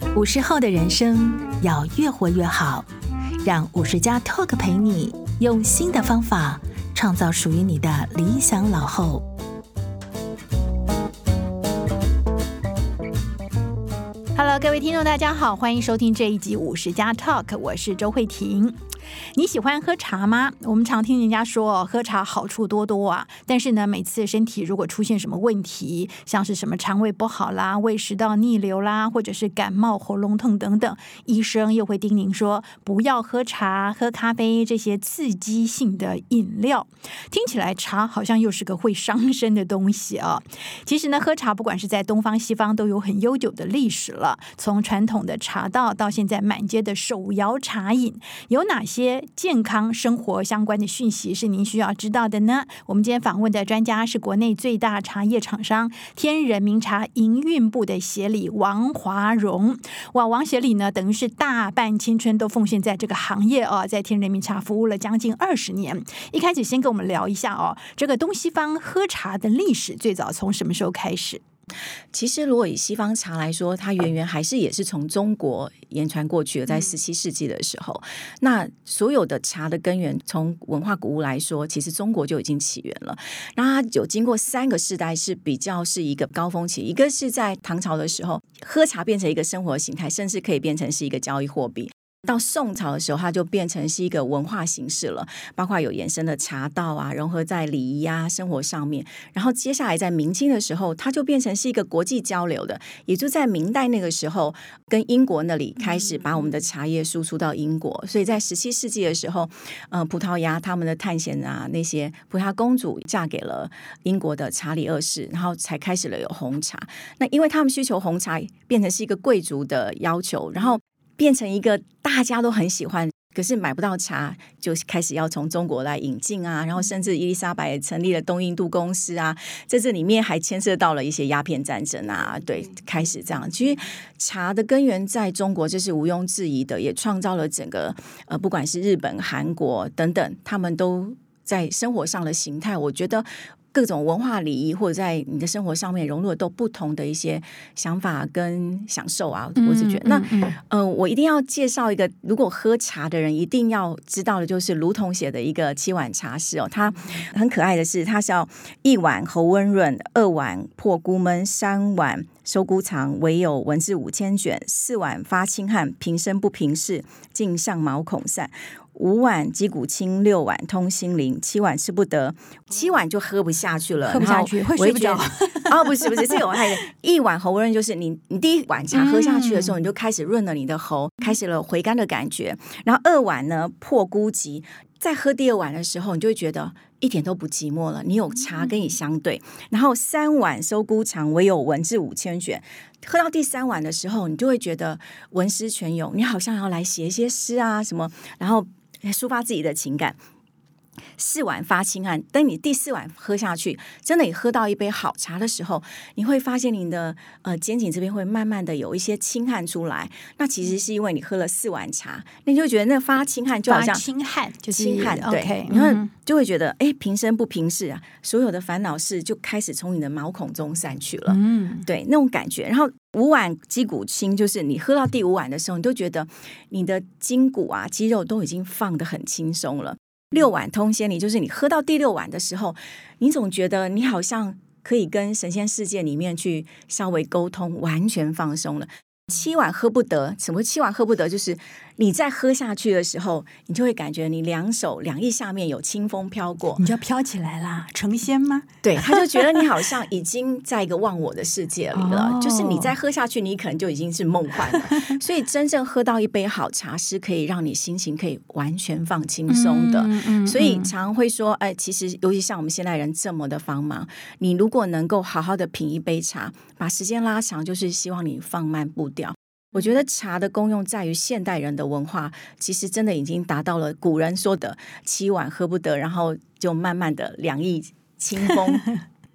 50后的人生要越活越好，让50加 Talk 陪你用新的方法创造属于你的理想老后。Hello， 各位听众大家好，欢迎收听这一集50加 Talk， 我是周慧婷。你喜欢喝茶吗？我们常听人家说喝茶好处多多啊，但是呢，每次身体如果出现什么问题，像是什么肠胃不好啦、胃食道逆流啦，或者是感冒、喉咙痛等等，医生又会叮咛说不要喝茶、喝咖啡这些刺激性的饮料。听起来茶好像又是个会伤身的东西啊。其实呢，喝茶不管是在东方西方都有很悠久的历史了，从传统的茶道到现在满街的手摇茶饮，有哪些健康生活相关的讯息是您需要知道的呢？我们今天访问的专家是国内最大茶叶厂商天人茗茶营运部的协理王华荣。哇，王协理呢，等于是大半青春都奉献在这个行业哦，在天人茗茶服务了将近20年。一开始先跟我们聊一下哦，这个东西方喝茶的历史最早从什么时候开始？ 其实如果以西方茶来说，它源还是也是从中国延传过去的，在17世纪的时候，那所有的茶的根源从文化古物来说，其实中国就已经起源了。那它有经过3个世代是比较是一个高峰期，一个是在唐朝的时候，喝茶变成一个生活形态，甚至可以变成是一个交易货币。到宋朝的时候，它就变成是一个文化形式了，包括有衍生的茶道啊，融合在礼仪啊生活上面。然后接下来在明清的时候，它就变成是一个国际交流的，也就在明代那个时候，跟英国那里开始把我们的茶叶输出到英国。所以在17世纪的时候，葡萄牙他们的探险啊，那些葡萄牙公主嫁给了英国的查理2世，然后才开始了有红茶。那因为他们需求红茶，变成是一个贵族的要求，然后变成一个大家都很喜欢，可是买不到茶，就开始要从中国来引进啊，然后甚至伊丽莎白也成立了东印度公司啊，在这里面还牵涉到了一些鸦片战争啊，对，开始这样。其实茶的根源在中国，这是毋庸置疑的，也创造了整个不管是日本、韩国等等，他们都在生活上的形态，我觉得各种文化礼仪或者在你的生活上面融入都不同的一些想法跟享受啊，我是觉得我一定要介绍一个，如果喝茶的人一定要知道的，就是卢同写的一个7碗茶诗哦。他很可爱的是，他是要1碗喉温润，2碗破孤闷，3碗收孤长，唯有文字5000卷，4碗发清汗，平生不平事，尽向毛孔散。5碗击鼓清，6碗通心灵，7碗吃不得，7碗就喝不下去了， 喝不下去会睡不着哦，不是，这有害的。1碗喉润就是你第1碗茶喝下去的时候，你就开始润了你的喉，开始了回甘的感觉。然后2碗呢破孤寂，再喝第2碗的时候，你就会觉得一点都不寂寞了，你有茶跟你相对。然后3碗收孤长，唯有文字5000卷。喝到第3碗的时候，你就会觉得文思泉涌，你好像要来写一些诗啊什么，然后抒发自己的情感。4碗发清汗，等你第4碗喝下去，真的你喝到一杯好茶的时候，你会发现你的肩颈这边会慢慢的有一些清汗出来。那其实是因为你喝了4碗茶，那你就会觉得那发清汗就好像发清汗就是清汗，对， okay， 你会就会觉得平生不平事啊，所有的烦恼事就开始从你的毛孔中散去了，对，那种感觉。然后5碗击鼓清，就是你喝到第5碗的时候，你都觉得你的筋骨啊肌肉都已经放得很轻松了。6碗通仙灵，就是你喝到第6碗的时候，你总觉得你好像可以跟神仙世界里面去稍微沟通，完全放松了。7碗喝不得，什么7碗喝不得？就是你在喝下去的时候，你就会感觉你2手2翼下面有清风飘过， 你就要飘起来啦，成仙吗？ 对，他就觉得你好像已经在一个忘我的世界里了就是你再喝下去，你可能就已经是梦幻了所以真正喝到一杯好茶是可以让你心情可以完全放轻松的所以常会说其实尤其像我们现代人这么的繁忙，你如果能够好好的品一杯茶，把时间拉长，就是希望你放慢步调。我觉得茶的功用在于现代人的文化其实真的已经达到了古人说的7碗喝不得，然后就慢慢的2翼清风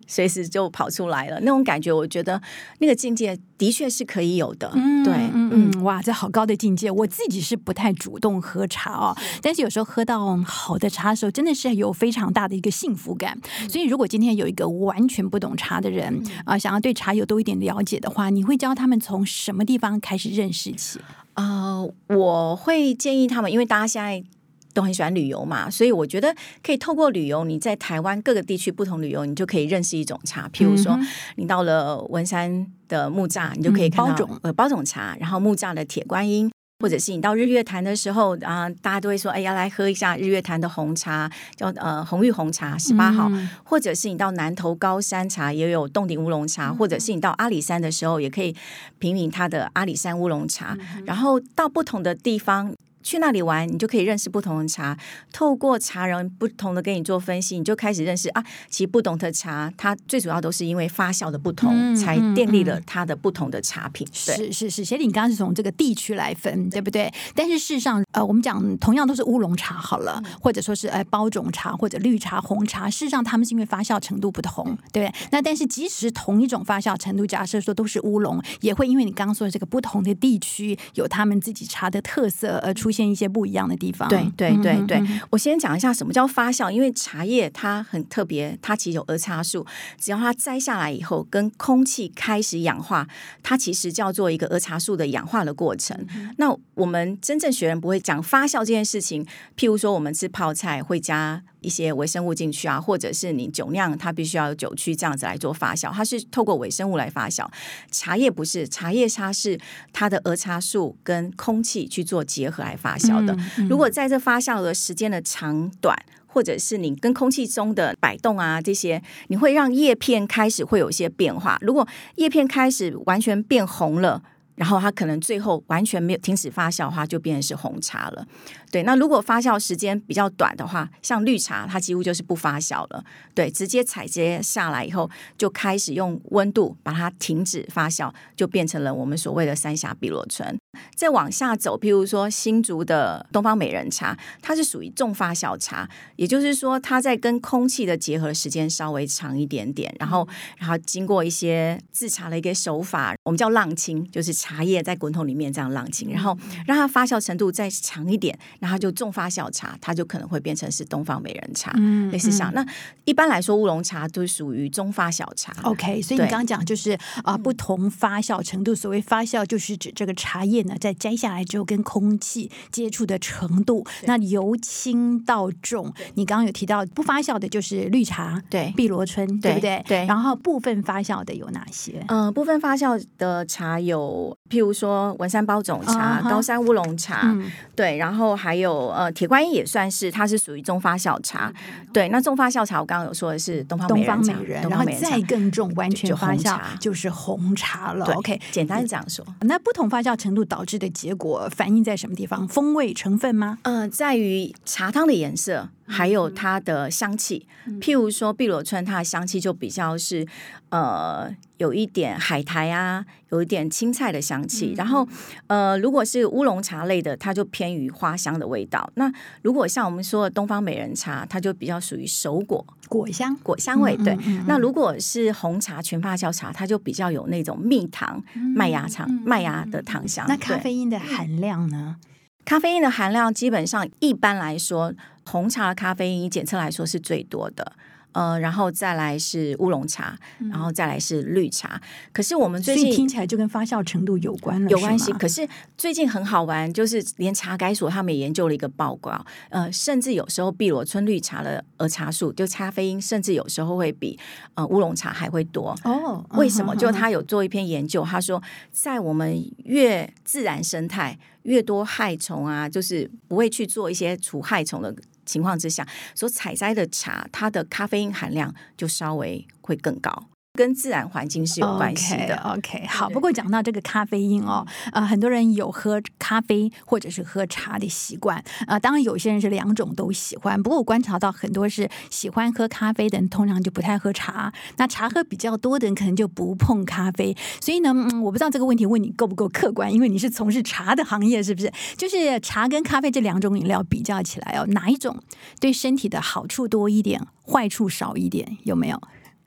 随时就跑出来了，那种感觉我觉得那个境界的确是可以有的。对， 哇，这好高的境界。我自己是不太主动喝茶哦，但是有时候喝到好的茶的时候，真的是有非常大的一个幸福感。所以如果今天有一个完全不懂茶的人想要对茶有多一点了解的话，你会教他们从什么地方开始认识起？ 我会建议他们，因为大家现在都很喜欢旅游嘛，所以我觉得可以透过旅游，你在台湾各个地区不同旅游，你就可以认识一种茶。譬如说你到了文山的木栅，你就可以看到包种茶，然后木栅的铁观音，或者是你到日月潭的时候大家都会说要来喝一下日月潭的红茶，叫红玉红茶18号，或者是你到南投高山茶也有洞顶乌龙茶，或者是你到阿里山的时候也可以品饮它的阿里山乌龙茶，然后到不同的地方去那里玩，你就可以认识不同的茶，透过茶人不同的跟你做分析，你就开始认识其实不同的茶它最主要都是因为发酵的不同才奠定了它的不同的茶品。 是协理你刚刚是从这个地区来分，对不对？但是事实上我们讲同样都是乌龙茶好了，或者说是包种茶或者绿茶红茶，事实上他们是因为发酵程度不同，对不对？那但是即使同一种发酵程度，假设说都是乌龙，也会因为你刚刚说的这个不同的地区有他们自己茶的特色而出现一些不一样的地方。 对，我先讲一下什么叫发酵，因为茶叶它很特别，它其实有儿茶素，只要它摘下来以后跟空气开始氧化，它其实叫做一个儿茶素的氧化的过程。那我们真正学人不会讲发酵这件事情，譬如说我们吃泡菜会加一些微生物进去或者是你酒酿它必须要有酒曲这样子来做发酵，它是透过微生物来发酵。茶叶不是，茶叶它是它的儿茶素跟空气去做结合来发酵的。如果在这发酵的时间的长短，或者是你跟空气中的摆动这些，你会让叶片开始会有一些变化。如果叶片开始完全变红了，然后它可能最后完全没有停止发酵的话，就变成是红茶了。对，那如果发酵时间比较短的话，像绿茶它几乎就是不发酵了，对，直接采摘下来以后就开始用温度把它停止发酵，就变成了我们所谓的三峡碧螺春。再往下走，譬如说新竹的东方美人茶，它是属于重发酵茶，也就是说它在跟空气的结合的时间稍微长一点点，然后经过一些制茶的一个手法，我们叫浪青，就是茶叶在滚筒里面这样浪青，然后让它发酵程度再长一点，然后就重发酵茶，它就可能会变成是东方美人茶，类似像那一般来说乌龙茶都属于中发酵茶。 OK， 所以你刚刚讲就是不同发酵程度，所谓发酵就是指这个茶叶呢在摘下来之后跟空气接触的程度，那由轻到重，你刚刚有提到不发酵的就是绿茶， 对， 碧螺春，对不对？ 对。 然后部分发酵的有哪些？ 部分发酵的茶有譬如说文山包种茶、高山乌龙茶，对，然后还有铁观音也算是，它是属于中发酵茶，对，那中发酵茶我刚刚有说的是东方美人， 然后再更重完全发酵就是红茶了。OK， 简单这样说。 那不同发酵程度导致的结果反映在什么地方？风味成分吗？ 在于茶汤的颜色还有它的香气，譬如说碧螺春它的香气就比较是有一点海苔有一点青菜的香气，然后如果是乌龙茶类的，它就偏于花香的味道。那如果像我们说的东方美人茶，它就比较属于熟果香味，对。那如果是红茶全发酵茶，它就比较有那种蜜糖麦芽的糖香。 那咖啡因的含量呢？ 咖啡因的含量基本上一般来说，红茶的咖啡因检测来说是最多的。然后再来是乌龙茶，然后再来是绿茶。可是我们最近所以听起来就跟发酵程度有关了， 有关系。可是最近很好玩，就是连茶改所他们也研究了一个报告，甚至有时候碧螺春绿茶的儿茶素就咖啡因，甚至有时候会比乌龙茶还会多。为什么？就他有做一篇研究，他说在我们越自然生态越多害虫就是不会去做一些除害虫的情况之下，所采摘的茶，它的咖啡因含量就稍微会更高，跟自然环境是有关系的。 OK， 好。不过讲到这个咖啡因很多人有喝咖啡或者是喝茶的习惯，当然有些人是两种都喜欢。不过我观察到很多是喜欢喝咖啡的人，通常就不太喝茶。那茶喝比较多的人，可能就不碰咖啡。所以呢，我不知道这个问题问你够不够客观，因为你是从事茶的行业，是不是？就是茶跟咖啡这两种饮料比较起来哪一种对身体的好处多一点，坏处少一点？有没有？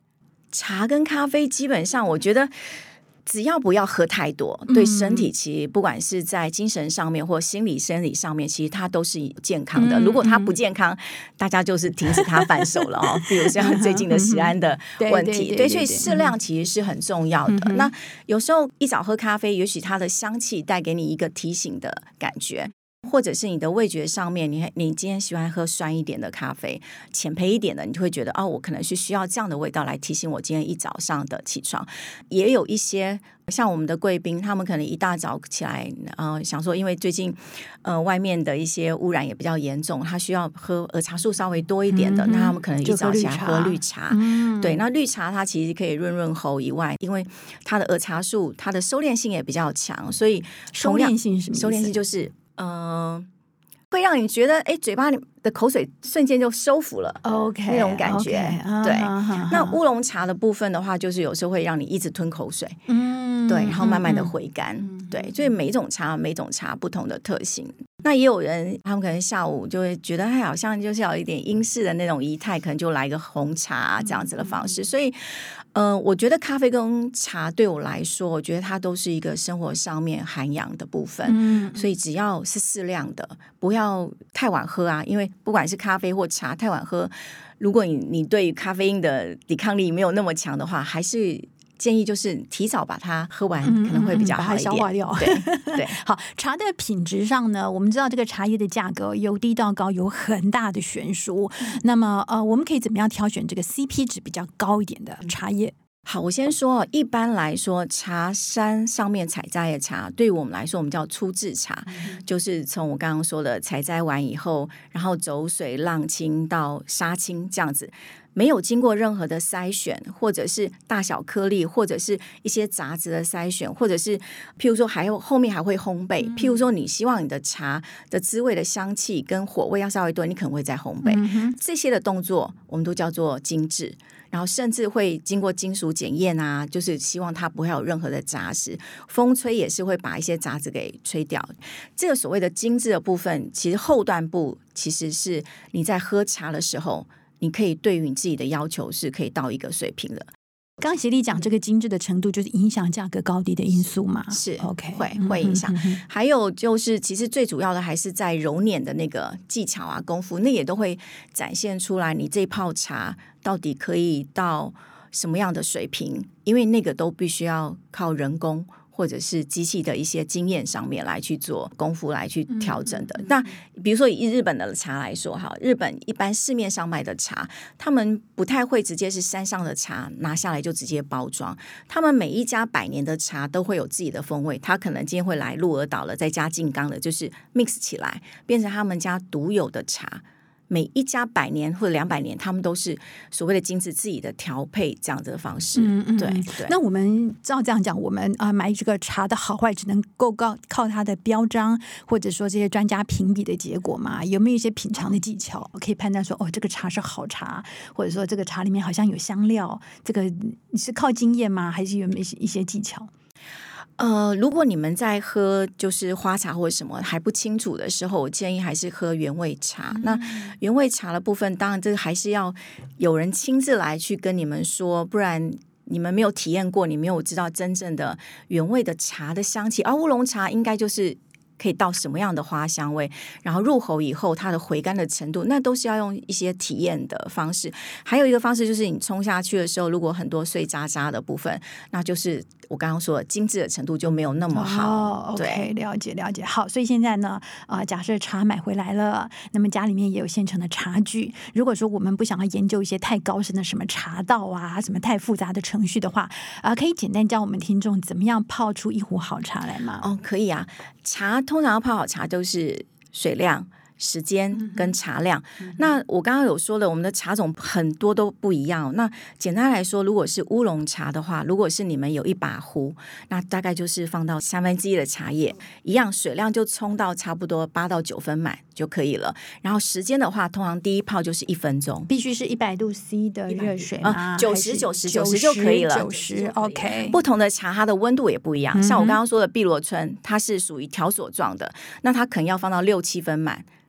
茶跟咖啡基本上我觉得只要不要喝太多，对身体其实不管是在精神上面或心理生理上面，其实它都是健康的。如果它不健康，大家就是停止它反手了哦。比如像最近的食安的问题，对，所以适量其实是很重要的。那有时候一早喝咖啡，也许它的香气带给你一个提醒的感觉。或者是你的味觉上面，你今天喜欢喝酸一点的咖啡，浅焙一点的，你就会觉得哦，我可能是需要这样的味道来提醒我今天一早上的起床。也有一些像我们的贵宾，他们可能一大早起来，想说因为最近外面的一些污染也比较严重，他需要喝儿茶素稍微多一点的，那他们可能一早起来喝绿茶。对，那绿茶它其实可以润喉以外，因为它的儿茶素它的收敛性也比较强，所以收敛性是什么意思？ 收敛性就是会让你觉得嘴巴里的口水瞬间就收服了 ，OK， 那种感觉。对，那乌龙茶的部分的话，就是有时候会让你一直吞口水，对，然后慢慢的回甘，对，所以每种茶不同的特性。那也有人他们可能下午就会觉得好像就是要有一点英式的那种仪态，可能就来一个红茶这样子的方式。所以我觉得咖啡跟茶对我来说，我觉得它都是一个生活上面涵养的部分，所以只要是适量的，不要太晚喝啊，因为不管是咖啡或茶太晚喝，如果你对咖啡因的抵抗力没有那么强的话，还是建议就是提早把它喝完，可能会比较好一点， 把它消化掉。 对， 好，茶的品质上呢，我们知道这个茶叶的价格由低到高有很大的悬殊。那么我们可以怎么样挑选这个 CP 值比较高一点的茶叶？ 好，我先说，一般来说，茶山上面采摘的茶，对于我们来说，我们叫初制茶，就是从我刚刚说的采摘完以后，然后走水浪青到杀青这样子。没有经过任何的筛选，或者是大小颗粒，或者是一些杂质的筛选，或者是譬如说后面还会烘焙，譬如说你希望你的茶的滋味的香气跟火味要稍微多，你可能会再烘焙，这些的动作我们都叫做精致。然后甚至会经过金属检验啊，就是希望它不会有任何的杂质，风吹也是会把一些杂质给吹掉。这个所谓的精致的部分，其实后段部其实是你在喝茶的时候，你可以对于你自己的要求是可以到一个水平的。 刚协力讲这个精致的程度，就是影响价格高低的因素嘛？ 是 OK， 会影响。还有就是，其实最主要的还是在揉捻的那个技巧啊、功夫，那也都会展现出来你这泡茶到底可以到什么样的水平，因为那个都必须要靠人工或者是机器的一些经验上面来去做功夫来去调整的。那比如说以日本的茶来说，哈，日本一般市面上卖的茶，他们不太会直接是山上的茶拿下来就直接包装，他们每一家100年的茶都会有自己的风味，他可能今天会来鹿儿岛了，再加静冈的，就是 mix 起来变成他们家独有的茶。每一家100年或者200年，他们都是所谓的精致自己的调配这样子的方式。对。 那我们照这样讲，我们买这个茶的好坏只能够靠它的标章，或者说这些专家评比的结果嘛？有没有一些品尝的技巧可以判断说，哦，这个茶是好茶，或者说这个茶里面好像有香料？这个你是靠经验吗？还是有没有一些技巧？ 如果你们在喝就是花茶或者什么还不清楚的时候，我建议还是喝原味茶。那原味茶的部分，当然这个还是要有人亲自来去跟你们说，不然你们没有体验过，你没有知道真正的原味的茶的香气。乌龙茶应该就是可以到什么样的花香味，然后入口以后它的回甘的程度，那都是要用一些体验的方式。还有一个方式就是你冲下去的时候，如果很多碎渣渣的部分，那就是我刚刚说的精致的程度就没有那么好。 OK， 了解。好，所以现在呢，假设茶买回来了，那么家里面也有现成的茶具。如果说我们不想要研究一些太高深的什么茶道啊，什么太复杂的程序的话，可以简单教我们听众怎么样泡出一壶好茶来吗？ 可以啊。茶通常要泡好茶都是水量、时间跟茶量。那我刚刚有说了，我们的茶种很多都不一样。那简单来说，如果是乌龙茶的话，如果是你们有一把壶，那大概就是放到1/3的茶叶，一样水量就冲到差不多8到9分满就可以了。然后时间的话，通常第一泡就是1分钟， 必须是100度 C 的热水吗 ？90就可以了。 90 OK。 不同的茶它的温度也不一样，像我刚刚说的碧螺春，它是属于条索状的，那它可能要放到6、7分满。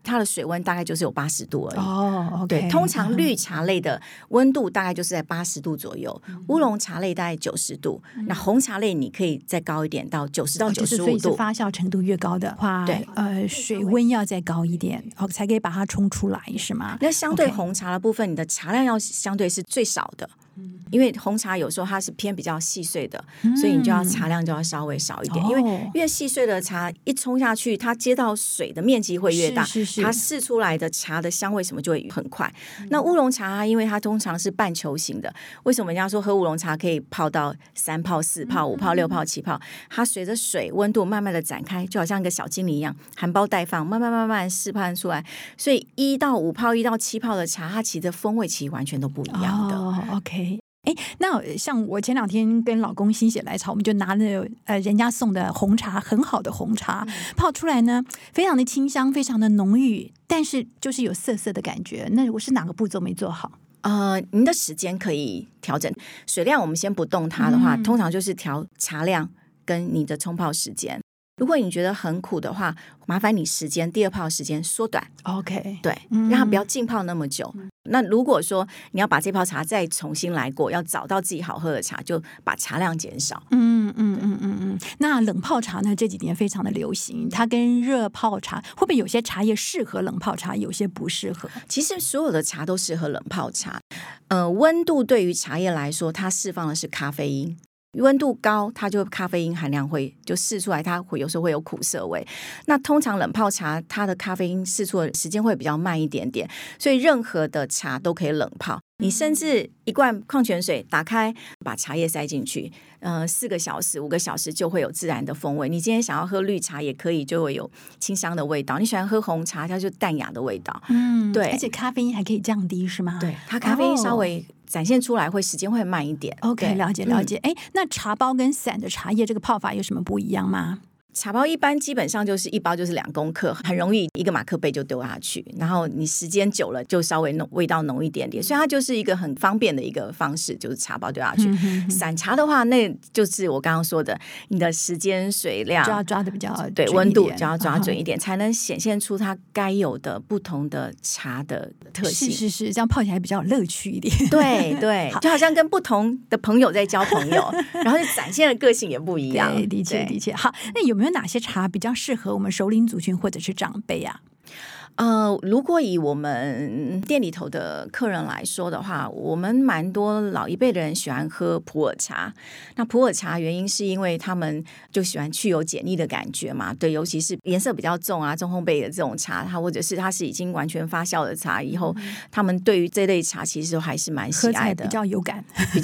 它的水温大概就是有80度而已。 哦， 对，通常绿茶类的温度大概就是在80度左右，乌龙茶类大概90度，那红茶类你可以再高一点到90到95度。 所以是发酵程度越高的话， 对， 水温要再高一点，才可以把它冲出来，是吗？ 那相对红茶的部分，你的茶量要相对是最少的。因为红茶有时候它是偏比较细碎的，所以你就要茶量就要稍微少一点，因为越细碎的茶一冲下去，它接到水的面积会越大，它释出来的茶的香味什么就会很快。那乌龙茶因为它通常是半球形的，为什么人家说喝乌龙茶可以泡到3泡、4泡、5泡、6泡、7泡？它随着水温度慢慢的展开，就好像一个小精灵一样，含苞待放，慢慢释放出来。所以1到5泡、1到7泡的茶，它其实风味其实完全都不一样的。 OK。那像我前2天跟老公心血来潮，我们就拿了人家送的红茶，很好的红茶，泡出来呢，非常的清香，非常的浓郁，但是就是有涩涩的感觉。那我是哪个步骤没做好？ 您的时间可以调整，水量我们先不动它的话，通常就是调茶量跟你的冲泡时间。如果你觉得很苦的话，麻烦你时间第2泡时间缩短。 OK， 对，让它不要浸泡那么久。那如果说你要把这泡茶再重新来过，要找到自己好喝的茶，就把茶量减少。 那冷泡茶呢？这几年非常的流行，它跟热泡茶会不会有些茶叶适合冷泡茶，有些不适合？ 其实所有的茶都适合冷泡茶。温度对于茶叶来说，它释放的是咖啡因。温度高，它就咖啡因含量会就释出来，它会有时候会有苦涩味。那通常冷泡茶，它的咖啡因释出的时间会比较慢一点点，所以任何的茶都可以冷泡。你甚至一罐矿泉水打开，把茶叶塞进去，4个小时、5个小时就会有自然的风味。你今天想要喝绿茶也可以，就会有清香的味道。你喜欢喝红茶，它就淡雅的味道。对， 而且咖啡因还可以降低，是吗？ 对，它咖啡因稍微展现出来时间会慢一点。 OK， 了解。那茶包跟散的茶叶这个泡法有什么不一样吗？ 茶包一般基本上就是1包就是2公克，很容易1个马克杯就丢下去，然后你时间久了就稍微味道浓一点点，所以它就是一个很方便的一个方式，就是茶包丢下去。散茶的话，那就是我刚刚说的，你的时间水量就要抓的比较对，温度就要抓准一点，才能显现出它该有的不同的茶的特性。 是，这样泡起来比较有乐趣一点。 对，就好像跟不同的朋友在交朋友，然后就展现的个性也不一样。 对，的确。好，那有没有哪些茶比较适合我们熟龄族群或者是长辈啊？ 如果以我们店里头的客人来说的话，我们蛮多老一辈的人喜欢喝普洱茶。那普洱茶原因是因为他们就喜欢去油解腻的感觉嘛，对，尤其是颜色比较重啊、中烘焙的这种茶，或者是它是已经完全发酵的茶以后，他们对于这类茶其实还是蛮喜爱的， 比较有感。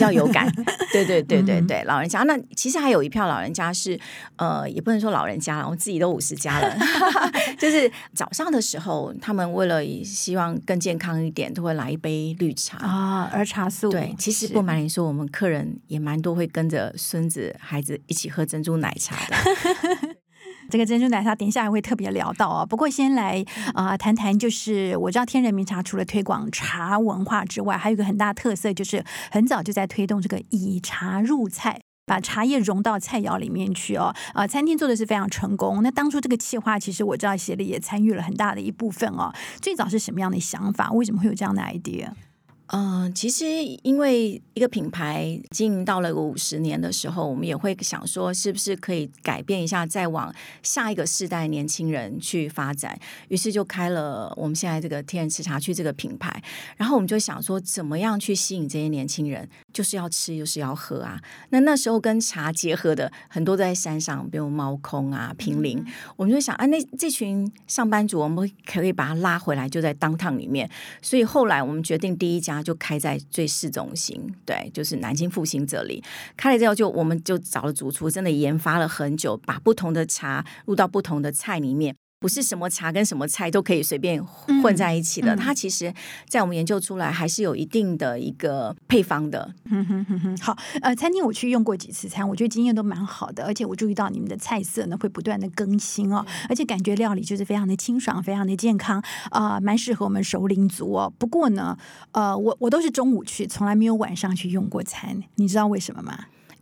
对，老人家。那其实还有一票老人家是也不能说老人家了，我自己都50加了就是早上的时候他们为了希望更健康一点，都会来一杯绿茶儿茶素。 对，其实不瞒你说，我们客人也蛮多会跟着孙子孩子一起喝珍珠奶茶的这个珍珠奶茶等一下还会特别聊到啊。不过先来谈谈，就是我知道天人茗茶除了推广茶文化之外，还有一个很大的特色，就是很早就在推动这个以茶入菜，把茶叶融到菜肴里面去哦。餐厅做的是非常成功。那当初这个企划，其实我知道协理也参与了很大的一部分哦。最早是什么样的想法？为什么会有这样的 idea？ 其实因为一个品牌经营到了50年的时候，我们也会想说是不是可以改变一下，再往下一个世代年轻人去发展，于是就开了我们现在这个天然吃茶趣这个品牌。然后我们就想说怎么样去吸引这些年轻人，就是要吃就是要喝啊。那时候跟茶结合的很多都在山上，比如猫空啊、坪林，我们就想那这群上班族我们可以把他拉回来，就在downtown里面。所以后来我们决定第一家就开在最市中心，对，就是南京复兴这里。开了之后我们就找了主厨，真的研发了很久，把不同的茶入到不同的菜里面，不是什么茶跟什么菜都可以随便混在一起的，它其实在我们研究出来还是有一定的一个配方的。 好，餐厅我去用过几次餐，我觉得经验都蛮好的，而且我注意到你们的菜色呢会不断的更新哦，而且感觉料理就是非常的清爽，非常的健康蛮适合我们熟龄族哦。不过呢我都是中午去，从来没有晚上去用过餐，你知道为什么吗？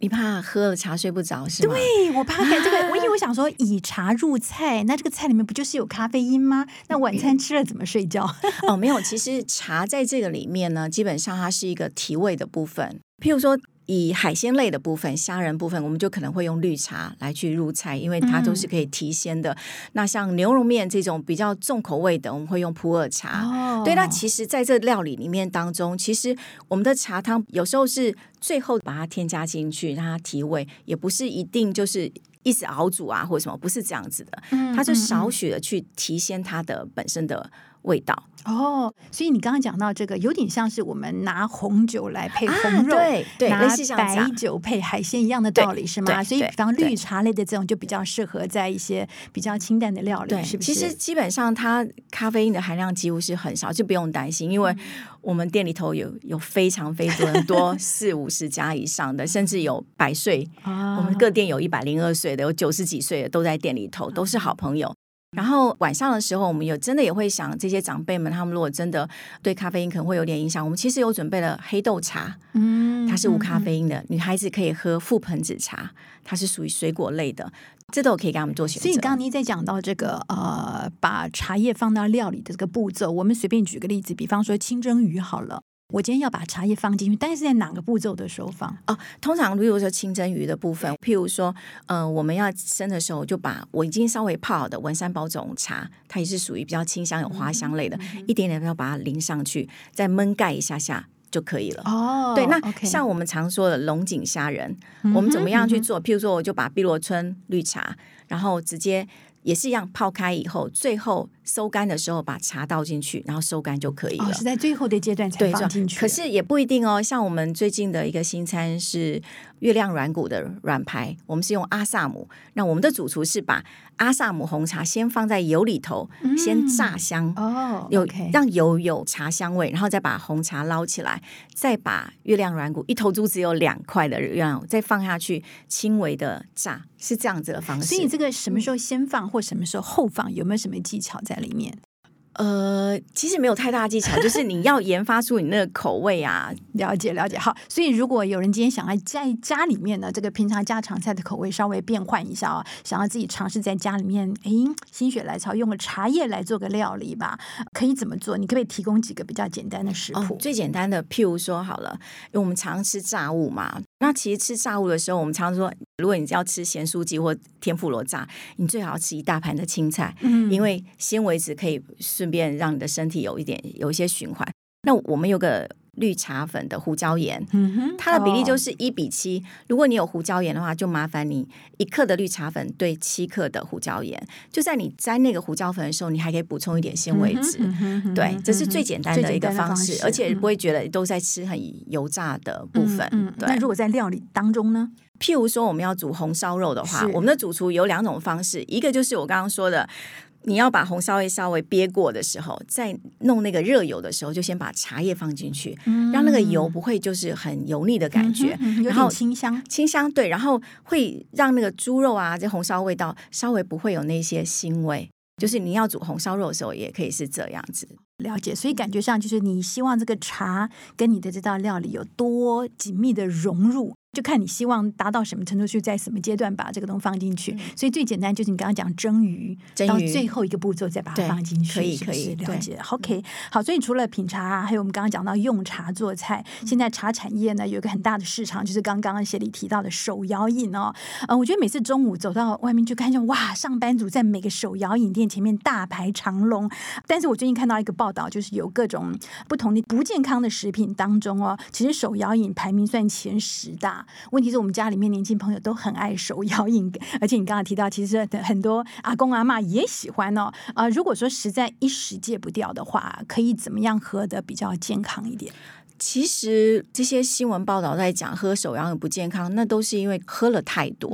你怕喝了茶睡不着是吗？ 对，我怕这个，因为我想说以茶入菜，那这个菜里面不就是有咖啡因吗？那晚餐吃了怎么睡觉？ 哦，没有，其实茶在这个里面呢，基本上它是一个提味的部分。譬如说以海鲜类的部分、虾仁部分，我们就可能会用绿茶来去入菜，因为它都是可以提鲜的。那像牛肉面这种比较重口味的，我们会用普洱茶。对，那其实在这料理里面当中，其实我们的茶汤有时候是最后把它添加进去，让它提味，也不是一定就是一直熬煮啊或者什么，不是这样子的。它就少许的去提鲜它的本身的味道。 所以你刚刚讲到这个，有点像是我们拿红酒来配红肉， 对， 拿类似像白酒配海鲜一样的道理是吗？所以比方绿茶类的这种就比较适合在一些比较清淡的料理，是不是？ 其实基本上它咖啡因的含量几乎是很少，就不用担心，因为我们店里头有非常多40-50家以上的，甚至有100岁，我们各店有102岁的，有90几岁的都在店里头，都是好朋友。然后晚上的时候，我们真的也会想这些长辈们，他们如果真的对咖啡因可能会有点影响，我们其实有准备了黑豆茶，它是无咖啡因的，女孩子可以喝覆盆子茶，它是属于水果类的，这都可以给他们做选择。 所以刚刚你在讲到这个把茶叶放到料理的这个步骤，我们随便举个例子，比方说清蒸鱼好了。我今天要把茶叶放进去，但是在哪个步骤的时候放？ 通常如果说清蒸鱼的部分，譬如说我们要生的时候，就把我已经稍微泡好的文山包种茶，它也是属于比较清香有花香类的，一点点要把它淋上去，再焖盖一下下就可以了。对，那像我们常说的龙井虾仁，我们怎么样去做？譬如说我就把碧螺春绿茶，然后直接也是一样泡开以后，最后收干的时候把茶倒进去，然后收干就可以了。 是在最后的阶段才放进去。 可是也不一定哦。像我们最近的一个新餐是月亮软骨的软排，我们是用阿萨姆。那我们的主厨是把阿萨姆红茶先放在油里头，先炸香，让油有茶香味，然后再把红茶捞起来，再把月亮软骨一头猪只有2块的月亮再放下去，轻微的炸，是这样子的方式。 所以这个什么时候先放或什么时候后放，有没有什么技巧在里面？ 其实没有太大技巧，就是你要研发出你那个口味啊。 了解。好，所以如果有人今天想要在家里面呢，这个平常家常菜的口味稍微变换一下想要自己尝试在家里面，心血来潮用个茶叶来做个料理吧，可以怎么做？你可不可以提供几个比较简单的食谱？ 最简单的，譬如说好了，因为我们常吃炸物嘛，那其实吃炸物的时候，我们常说，如果你要吃咸酥鸡或天妇罗炸，你最好吃一大盘的青菜，因为纤维质可以顺便让你的身体有一些循环。那我们有个绿茶粉的胡椒盐，它的比例就是1:7。如果你有胡椒盐的话，就麻烦你1克的绿茶粉对7克的胡椒盐。就在你沾那个胡椒粉的时候，你还可以补充一点纤维质。对，这是最简单的一个方式，而且不会觉得都在吃很油炸的部分。对。 那如果在料理当中呢？ 譬如说我们要煮红烧肉的话，我们的主厨有2种方式，一个就是我刚刚说的，你要把红烧味稍微煸过的时候，在弄那个热油的时候，就先把茶叶放进去，让那个油不会就是很油腻的感觉， 有点清香， 对，然后会让那个猪肉啊，这红烧味道稍微不会有那些腥味。就是你要煮红烧肉的时候，也可以是这样子。 了解，所以感觉上就是你希望这个茶跟你的这道料理有多紧密的融入，就看你希望达到什么程度，去在什么阶段把这个东西放进去。所以最简单就是你刚刚讲蒸鱼，到最后一个步骤再把它放进去，可以了解。OK， 好，所以除了品茶还有我们刚刚讲到用茶做菜，现在茶产业呢有一个很大的市场，就是刚刚协理提到的手摇饮我觉得每次中午走到外面去看见，哇，上班族在每个手摇饮店前面大排长龙。但是我最近看到一个报道，就是有各种不同的不健康的食品当中其实手摇饮排名算前10大。问题是我们家里面年轻朋友都很爱手摇饮，而且你刚刚提到其实很多阿公阿嬷也喜欢如果说实在一时戒不掉的话，可以怎么样喝的比较健康一点？ 其实这些新闻报道在讲喝手摇饮不健康，那都是因为喝了太多。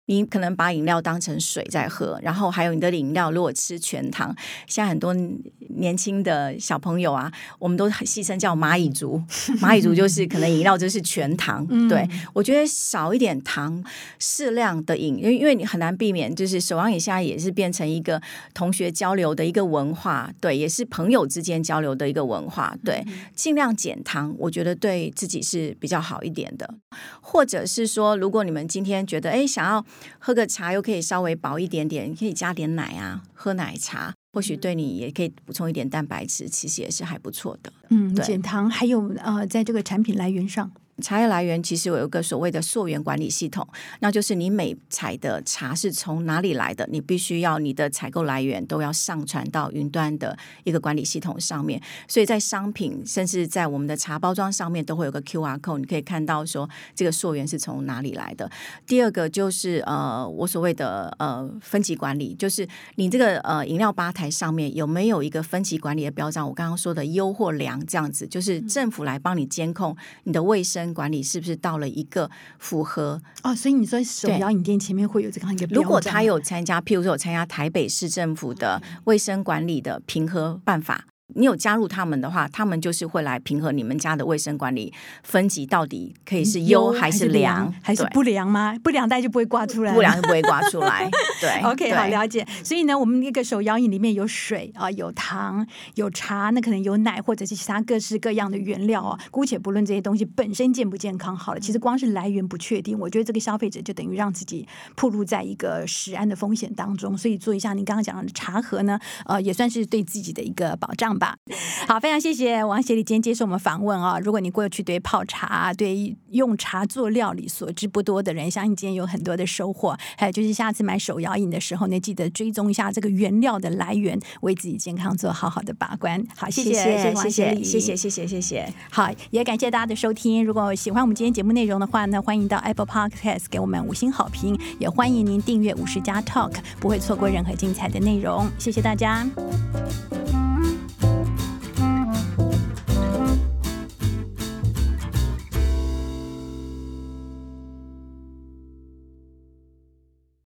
你可能把饮料当成水在喝，然后还有你的饮料如果吃全糖，现在很多年轻的小朋友啊，我们都戏称叫蚂蚁族，蚂蚁族就是可能饮料就是全糖。对，我觉得少一点糖，适量的饮，因为你很难避免，就是手摇饮现在也是变成一个同学交流的一个文化，对，也是朋友之间交流的一个文化，对，尽量减糖，我觉得对自己是比较好一点的。或者是说，如果你们今天觉得想要喝个茶又可以稍微薄一点点，你可以加点奶啊，喝奶茶，或许对你也可以补充一点蛋白质，其实也是还不错的。 减糖还有在这个产品来源上， 茶叶来源其实有一个所谓的溯源管理系统，那就是你每采的茶是从哪里来的，你必须要你的采购来源都要上传到云端的一个管理系统上面，所以在商品甚至在我们的茶包装上面都会有个 QR code， 你可以看到说这个溯源是从哪里来的。第二个就是我所谓的分级管理，就是你这个饮料吧台上面有没有一个分级管理的标章，我刚刚说的优或良这样子，就是政府来帮你监控你的卫生管理是不是到了一个符合所以你说手摇饮店前面会有这样一个标章， 如果他有参加，譬如说有参加台北市政府的卫生管理的评核办法，你有加入他们的话，他们就是会来评核你们家的卫生管理分级到底可以是优还是良， 还是不良吗？不良大家就不会挂出来， 不良就不会挂出来。对 ，OK， 好，了解。所以呢，我们那个手摇饮里面有水有糖，有茶，那可能有奶或者是其他各式各样的原料姑且不论这些东西本身健不健康好了，其实光是来源不确定，我觉得这个消费者就等于让自己暴露在一个食安的风险当中。所以做一下您刚刚讲的茶盒呢，也算是对自己的一个保障吧。好，非常谢谢王协理今天接受我们访问如果你过去对泡茶、对用茶做料理所知不多的人，相信今天有很多的收获。还有就是下次买手摇饮的时候呢，记得追踪一下这个原料的来源，为自己健康做好好的把关。好，谢谢王协理， 谢谢。 好，也感谢大家的收听。如果喜欢我们今天节目内容的话呢，欢迎到 Apple Podcast 给我们5星好评，也欢迎您订阅50+Talk，不会错过任何精彩的内容。谢谢大家。